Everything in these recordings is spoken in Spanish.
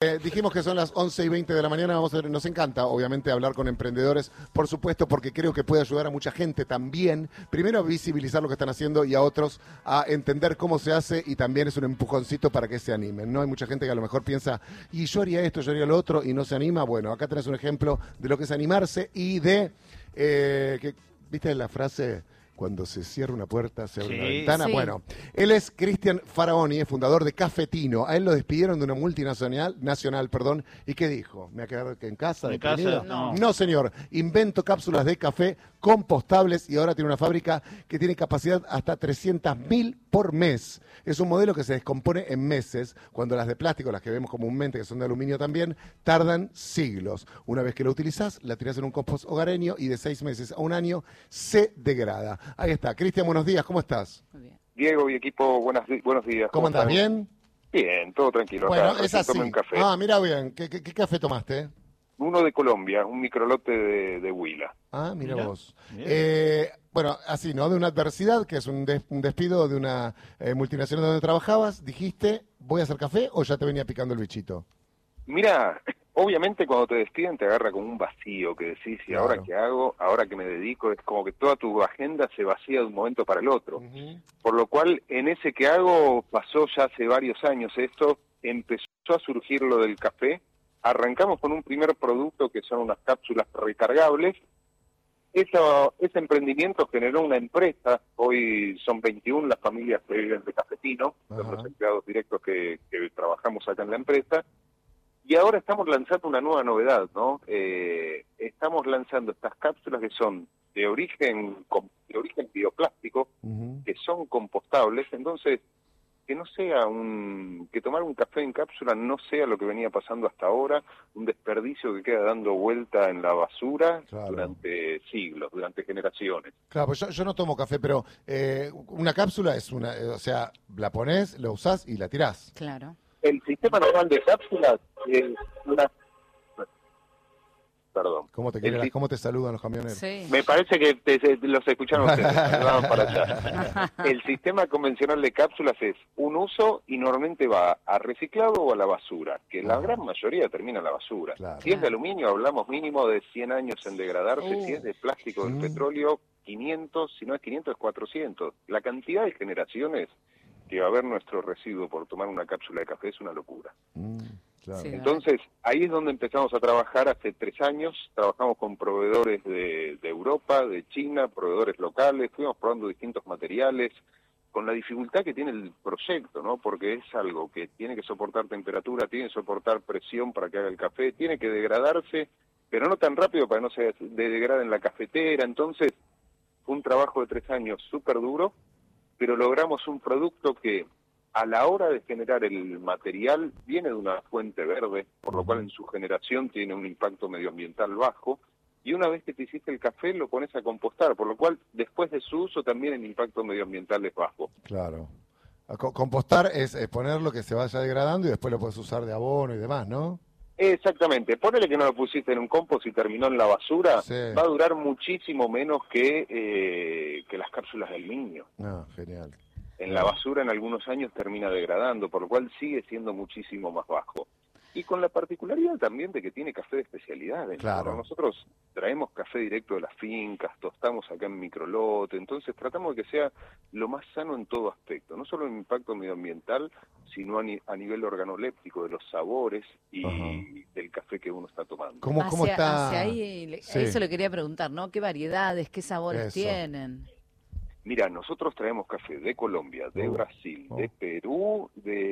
Dijimos que son las 11:20 de la mañana. Nos encanta, obviamente, hablar con emprendedores, por supuesto, porque creo que puede ayudar a mucha gente también. Primero, a visibilizar lo que están haciendo y a otros a entender cómo se hace, y también es un empujoncito para que se animen, ¿no? Hay mucha gente que a lo mejor piensa, y yo haría esto, yo haría lo otro, y no se anima. Bueno, acá tenés un ejemplo de lo que es animarse y de... ¿Viste la frase? Cuando se cierra una puerta, se abre una ventana. Sí. Bueno, él es Cristian Faraoni, es fundador de Cafetino. A él lo despidieron de una multinacional, ¿y qué dijo? ¿Me voy a quedar en casa? ¿En casa? No. No, señor. Invento cápsulas de café compostables y ahora tiene una fábrica que tiene capacidad hasta 300.000 por mes. Es un modelo que se descompone en meses, cuando las de plástico, las que vemos comúnmente, que son de aluminio también, tardan siglos. Una vez que lo utilizás, la tirás en un compost hogareño y de 6 meses a un año se degrada. Ahí está. Cristian, buenos días, ¿cómo estás? Muy bien. Diego y equipo, buenos días. ¿Cómo andás? ¿Bien? Bien, todo tranquilo. Bueno, acá, es así. tomé un café. Ah, mira bien. ¿Qué café tomaste? Uno de Colombia, un microlote de Huila. Ah, mira vos. Bueno, así, ¿no? De una adversidad, que es un despido de una multinacional donde trabajabas, dijiste, ¿voy a hacer café o ya te venía picando el bichito? Mira, obviamente cuando te despiden te agarra como un vacío que decís, ¿y Claro. ahora qué hago? ¿Ahora qué me dedico? Es como que toda tu agenda se vacía de un momento para el otro. Uh-huh. Por lo cual, en ese que hago, pasó ya hace varios años esto, empezó a surgir lo del café. Arrancamos con un primer producto que son unas cápsulas recargables. Ese emprendimiento generó una empresa. Hoy son 21 las familias que viven de Cafetino, son los empleados directos que trabajamos acá en la empresa. Y ahora estamos lanzando una nueva novedad, ¿no? Estamos lanzando estas cápsulas que son de origen bioplástico, que son compostables. Entonces, que no sea que tomar un café en cápsula no sea lo que venía pasando hasta ahora, un desperdicio que queda dando vuelta en la basura durante siglos, durante generaciones. Claro, pues yo no tomo café, pero una cápsula es o sea, la ponés, la usás y la tirás. Claro. El sistema normal de cápsulas es una... Perdón. ¿Cómo te saludan los camioneros? Sí. Me parece que los escucharon ustedes, saludaban para allá. El sistema convencional de cápsulas es un uso y normalmente va a reciclado o a la basura, que la gran mayoría termina en la basura. Claro. Si es de aluminio, hablamos mínimo de 100 años en degradarse. Si es de plástico, del petróleo, 500, si no es 500 es 400. La cantidad de generaciones que va a haber nuestro residuo por tomar una cápsula de café es una locura. Claro. Sí. Entonces, ahí es donde empezamos a trabajar hace 3 años. Trabajamos con proveedores de Europa, de China, proveedores locales, fuimos probando distintos materiales, con la dificultad que tiene el proyecto, ¿no? Porque es algo que tiene que soportar temperatura, tiene que soportar presión para que haga el café, tiene que degradarse, pero no tan rápido para que no se degrade en la cafetera. Entonces, fue un trabajo de 3 años súper duro, pero logramos un producto que a la hora de generar el material viene de una fuente verde, por lo cual en su generación tiene un impacto medioambiental bajo, y una vez que te hiciste el café lo pones a compostar, por lo cual después de su uso también el impacto medioambiental es bajo. Claro. Compostar es ponerlo que se vaya degradando y después lo puedes usar de abono y demás, ¿no? Exactamente, ponele que no lo pusiste en un compost y terminó en la basura, Sí. va a durar muchísimo menos que las cápsulas de aluminio. Ah, genial. En la basura en algunos años termina degradando, por lo cual sigue siendo muchísimo más bajo. Y con la particularidad también de que tiene café de especialidades. Claro. ¿No? Nosotros traemos café directo de las fincas, tostamos acá en microlote, entonces tratamos de que sea lo más sano en todo aspecto, no solo en impacto medioambiental, sino a nivel organoléptico, de los sabores y del café que uno está tomando. ¿Cómo está? Hacia ahí, Sí. eso le quería preguntar, ¿no? ¿Qué variedades, qué sabores Eso. tienen? Mira, nosotros traemos café de Colombia, de Brasil, de Perú,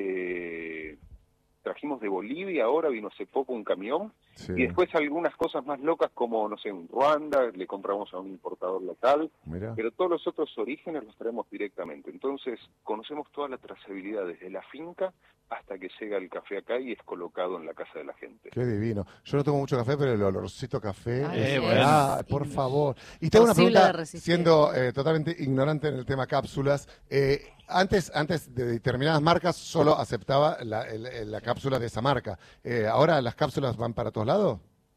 trajimos de Bolivia, ahora vino hace poco un camión, Sí. y después algunas cosas más locas como, no sé, en Ruanda, le compramos a un importador local, Mirá. pero todos los otros orígenes los traemos directamente. Entonces, conocemos toda la trazabilidad desde la finca hasta que llega el café acá y es colocado en la casa de la gente. Qué divino. Yo no tomo mucho café, pero el olorcito a café. Ay, Ah, por favor. Y tengo una Imposible pregunta, de resistir. siendo totalmente ignorante en el tema cápsulas. Antes de determinadas marcas solo aceptaba la cápsula de esa marca. ¿Ahora las cápsulas van para todos lados?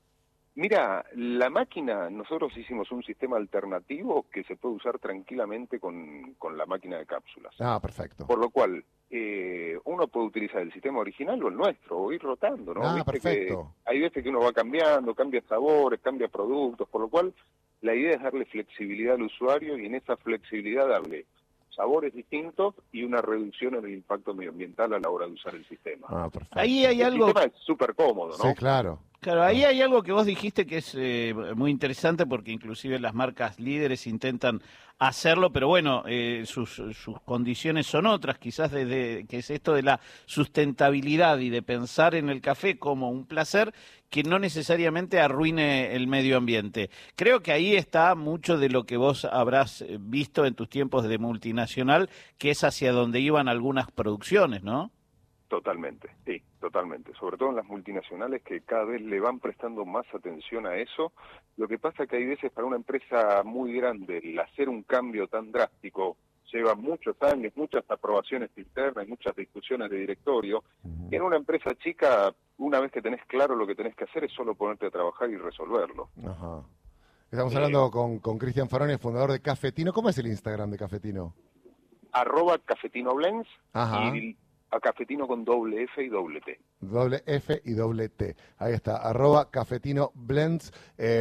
Mira, la máquina, nosotros hicimos un sistema alternativo que se puede usar tranquilamente con la máquina de cápsulas. Ah, perfecto. Por lo cual, uno puede utilizar el sistema original o el nuestro, o ir rotando, ¿no? Ah, Viste perfecto. que hay veces que uno va cambiando, cambia sabores, cambia productos, por lo cual la idea es darle flexibilidad al usuario y en esa flexibilidad darle sabores distintos y una reducción en el impacto medioambiental a la hora de usar el sistema. Ah, perfecto. Ahí hay El algo... sistema es súper cómodo, ¿no? Sí, claro. Claro, ahí hay algo que vos dijiste que es muy interesante porque inclusive las marcas líderes intentan hacerlo, pero bueno, sus condiciones son otras, quizás desde que es esto de la sustentabilidad y de pensar en el café como un placer que no necesariamente arruine el medio ambiente. Creo que ahí está mucho de lo que vos habrás visto en tus tiempos de multinacional, que es hacia donde iban algunas producciones, ¿no? Totalmente, sí, totalmente. Sobre todo en las multinacionales que cada vez le van prestando más atención a eso. Lo que pasa es que hay veces para una empresa muy grande el hacer un cambio tan drástico lleva muchos años, muchas aprobaciones internas, muchas discusiones de directorio. Y en una empresa chica, una vez que tenés claro lo que tenés que hacer es solo ponerte a trabajar y resolverlo. Ajá. Estamos hablando con Cristian Faroni, fundador de Cafetino. ¿Cómo es el Instagram de Cafetino? @cafetinoblends Ajá. y a Cafetino con doble F y doble T. Doble F y doble T. Ahí está, @Cafetino Blends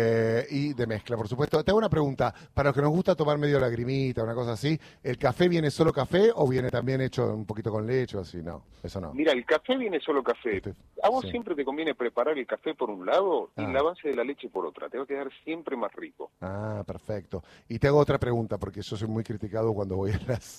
y de mezcla, por supuesto. Te hago una pregunta, para los que nos gusta tomar medio lagrimita, una cosa así, ¿el café viene solo café o viene también hecho un poquito con leche o así? No, eso no. Mira, el café viene solo café. A vos Sí. siempre te conviene preparar el café por un lado y Ah. la base de la leche por otra. Te va a quedar siempre más rico. Ah, perfecto. Y te hago otra pregunta, porque yo soy muy criticado cuando voy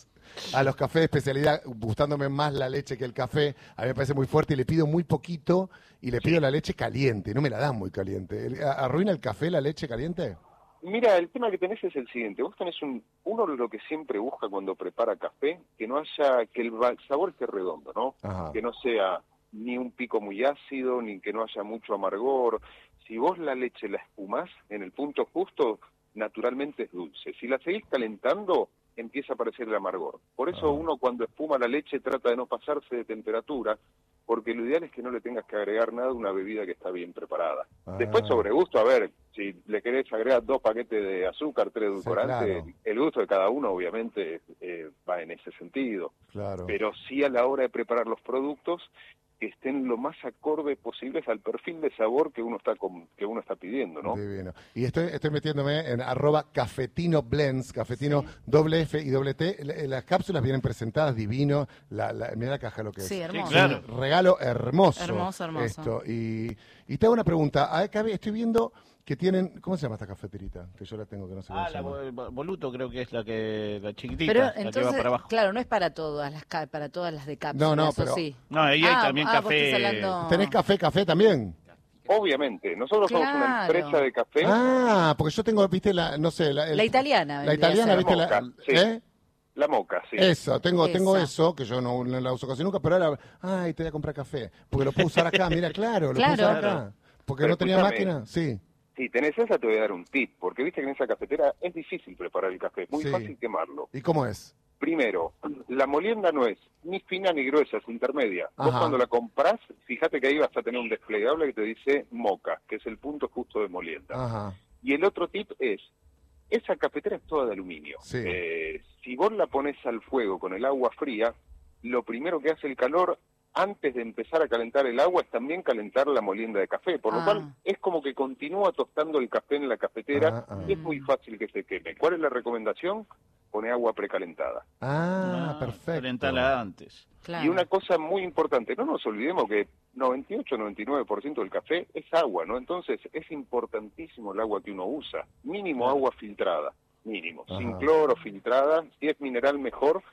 a los cafés de especialidad, gustándome más la leche que el café. A mí me parece muy fuerte y le pido muy poquito y le pido la leche caliente. No me la dan muy caliente. ¿Arruina el café la leche caliente? Mira, el tema que tenés es el siguiente. Vos tenés uno lo que siempre busca cuando prepara café, que no haya, que el sabor esté redondo, ¿no? Ajá. Que no sea ni un pico muy ácido, ni que no haya mucho amargor. Si vos la leche la espumás en el punto justo, naturalmente es dulce. Si la seguís calentando, empieza a aparecer el amargor. Por eso uno cuando espuma la leche trata de no pasarse de temperatura, porque lo ideal es que no le tengas que agregar nada a una bebida que está bien preparada. Después sobre gusto, a ver, si le querés agregar 2 paquetes de azúcar, 3 edulcorantes, claro. el gusto de cada uno obviamente va en ese sentido. Claro. Pero sí a la hora de preparar los productos, que estén lo más acorde posibles al perfil de sabor que uno está pidiendo, ¿no? Divino. Y estoy metiéndome en @Cafetino Blends, Cafetino doble F y doble T. Las cápsulas vienen presentadas divino. Mira la caja lo que es. Sí, hermoso. Sí, claro. Regalo hermoso. Hermoso, hermoso. Esto. Y te hago una pregunta. Acá estoy viendo que tienen, ¿cómo se llama esta cafeterita? Que yo la tengo, que no sé cómo se La llama. Voluto creo que es la chiquitita, Pero la que va entonces, para abajo. claro, no es para todas las de cápsulas, No, ¿o pero- sí? No, ahí hay también vos café. estás hablando- ¿Tenés café también? Obviamente, nosotros somos una Claro. empresa de café. Ah, porque yo tengo, viste, no sé, La italiana. La vendría a italiana, ser. viste, Moca, sí. ¿eh? La moca, sí. Eso, tengo Esa. eso, que yo no la uso casi nunca, pero ahora, te voy a comprar café, porque lo puedo usar acá, mira, claro, lo puedo Claro. usar acá. Porque Pero no tenía escúchame. máquina, sí. Si tenés esa, te voy a dar un tip, porque viste que en esa cafetera es difícil preparar el café, es muy Sí. fácil quemarlo. ¿Y cómo es? Primero, la molienda no es ni fina ni gruesa, es intermedia. Vos Ajá. cuando la comprás, fíjate que ahí vas a tener un desplegable que te dice moca, que es el punto justo de molienda. Ajá, Y el otro tip es, esa cafetera es toda de aluminio. Sí. Si vos la pones al fuego con el agua fría, lo primero que hace el calor, antes de empezar a calentar el agua, es también calentar la molienda de café, por lo Ah. cual es como que continúa tostando el café en la cafetera y es muy fácil que se queme. ¿Cuál es la recomendación? Pone agua precalentada. perfecto. Calentala antes. Claro. Y una cosa muy importante, no nos olvidemos que 98-99% del café es agua, ¿no? Entonces es importantísimo el agua que uno usa, mínimo agua filtrada, mínimo, Ajá. sin cloro, filtrada, si es mineral mejor,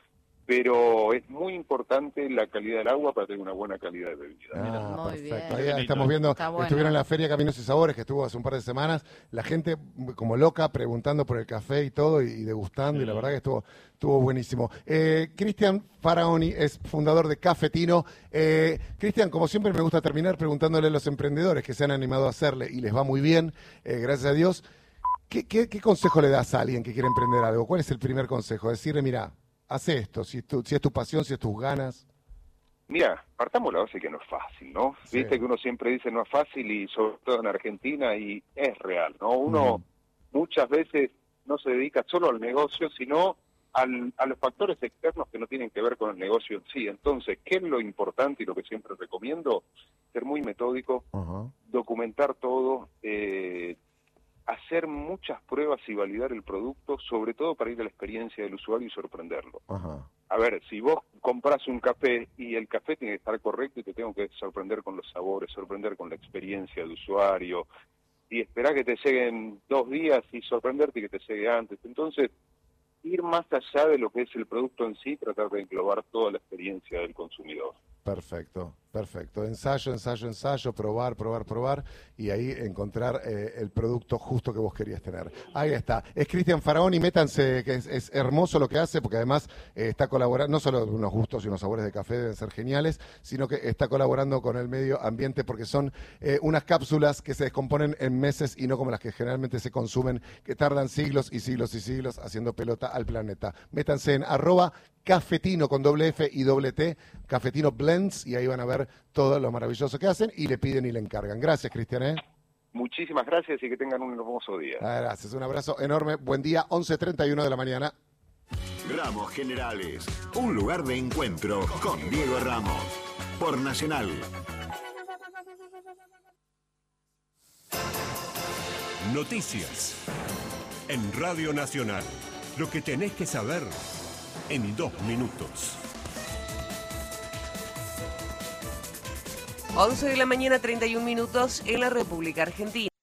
pero es muy importante la calidad del agua para tener una buena calidad de bebida. Muy Perfecto. bien. Ahí estamos viendo, Está bueno. estuvieron en la Feria Caminos y Sabores, que estuvo hace un par de semanas, la gente como loca preguntando por el café y todo, y degustando, y la verdad que estuvo buenísimo. Cristian Faraoni es fundador de Cafetino. Cristian, como siempre me gusta terminar preguntándole a los emprendedores que se han animado a hacerle, y les va muy bien, gracias a Dios. ¿Qué consejo le das a alguien que quiere emprender algo? ¿Cuál es el primer consejo? Decirle, mira, haz esto, si es tu pasión, si es tus ganas. Mira, partamos la base que no es fácil, ¿no? Sí. Viste que uno siempre dice no es fácil y sobre todo en Argentina y es real, ¿no? Uno muchas veces no se dedica solo al negocio, sino a los factores externos que no tienen que ver con el negocio en sí. Entonces, ¿qué es lo importante y lo que siempre recomiendo? Ser muy metódico, documentar todo, hacer muchas pruebas y validar el producto, sobre todo para ir a la experiencia del usuario y sorprenderlo. A ver, si vos compras un café y el café tiene que estar correcto y te tengo que sorprender con los sabores, sorprender con la experiencia del usuario, y esperar que te lleguen 2 días y sorprenderte y que te llegue antes. Entonces, ir más allá de lo que es el producto en sí, tratar de englobar toda la experiencia del consumidor. Perfecto, perfecto. Ensayo, ensayo, ensayo, probar, probar, probar y ahí encontrar el producto justo que vos querías tener. Ahí está. Es Cristian Faraoni, métanse, que es hermoso lo que hace, porque además está colaborando, no solo unos gustos y unos sabores de café deben ser geniales, sino que está colaborando con el medio ambiente porque son unas cápsulas que se descomponen en meses y no como las que generalmente se consumen, que tardan siglos y siglos y siglos haciendo pelota al planeta. Métanse en @cafetino con doble F y doble T, Cafetino Blends, y ahí van a ver todo lo maravilloso que hacen y le piden y le encargan. Gracias, Cristian. Muchísimas gracias y que tengan un hermoso día. Gracias, un abrazo enorme. Buen día, 11:31 de la mañana. Ramos Generales, un lugar de encuentro con Diego Ramos, por Nacional. Noticias en Radio Nacional. Lo que tenés que saber en 2 minutos. 11 de la mañana, 31 minutos en la República Argentina.